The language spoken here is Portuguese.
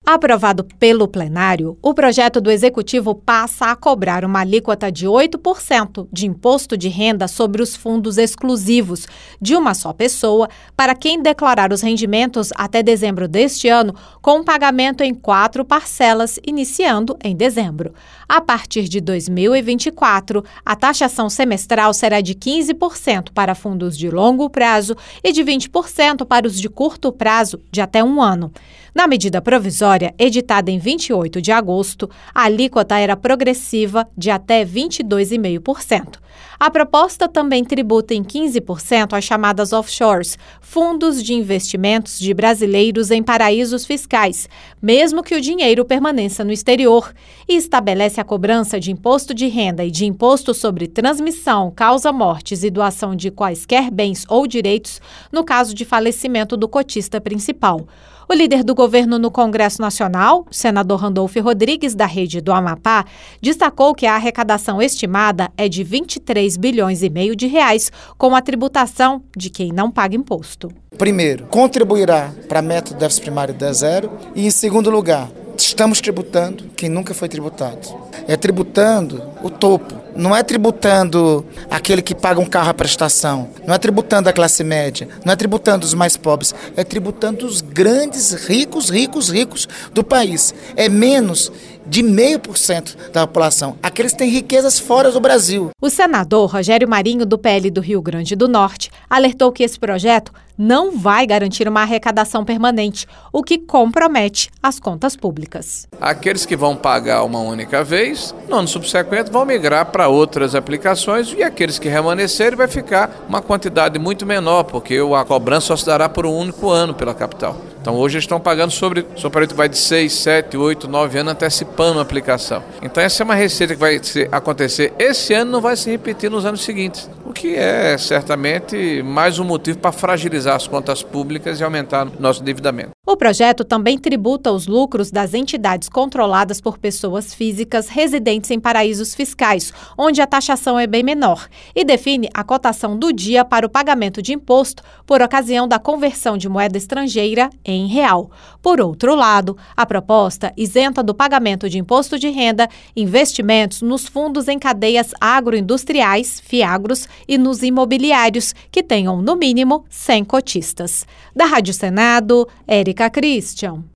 Aprovado pelo plenário, o projeto do Executivo passa a cobrar uma alíquota de 8% de imposto de renda sobre os fundos exclusivos de uma só pessoa para quem declarar os rendimentos até dezembro deste ano, com pagamento em 4 parcelas, iniciando em dezembro. A partir de 2024, a taxação semestral será de 15% para fundos de longo prazo e de 20% para os de curto prazo, de até 1 ano. Na medida provisória, editada em 28 de agosto, a alíquota era progressiva de até 22,5%. A proposta também tributa em 15% as chamadas offshores, fundos de investimentos de brasileiros em paraísos fiscais, mesmo que o dinheiro permaneça no exterior, e estabelece a cobrança de imposto de renda e de imposto sobre transmissão, causa-mortes e doação de quaisquer bens ou direitos no caso de falecimento do cotista principal. O líder do governo no Congresso Nacional, senador Randolfo Rodrigues, da Rede do Amapá, destacou que a arrecadação estimada é de 23 bilhões e meio de reais, com a tributação de quem não paga imposto. Primeiro, contribuirá para a meta do déficit primário de zero e, em segundo lugar, estamos tributando quem nunca foi tributado. É tributando o topo. Não é tributando aquele que paga um carro à prestação. Não é tributando a classe média. Não é tributando os mais pobres. É tributando os grandes ricos do país. É menos de 0,5% da população. Aqueles que têm riquezas fora do Brasil. O senador Rogério Marinho, do PL do Rio Grande do Norte, alertou que esse projeto não vai garantir uma arrecadação permanente, o que compromete as contas públicas. Aqueles que vão pagar uma única vez, no ano subsequente vão migrar para outras aplicações e aqueles que permanecerem vai ficar uma quantidade muito menor, porque a cobrança só se dará por um único ano pela capital. Então hoje eles estão pagando sobre o período vai de 6, 7, 8, 9 anos antecipando a aplicação. Então essa é uma receita que vai acontecer esse ano, não vai se repetir nos anos seguintes. O que é certamente mais um motivo para fragilizar as contas públicas e aumentar o nosso endividamento. O projeto também tributa os lucros das entidades controladas por pessoas físicas residentes em paraísos fiscais, onde a taxação é bem menor, e define a cotação do dia para o pagamento de imposto por ocasião da conversão de moeda estrangeira em real. Por outro lado, a proposta isenta do pagamento de imposto de renda investimentos nos fundos em cadeias agroindustriais, FIAGROS, e nos imobiliários, que tenham, no mínimo, 100 cotistas. Da Rádio Senado, Érica Christian.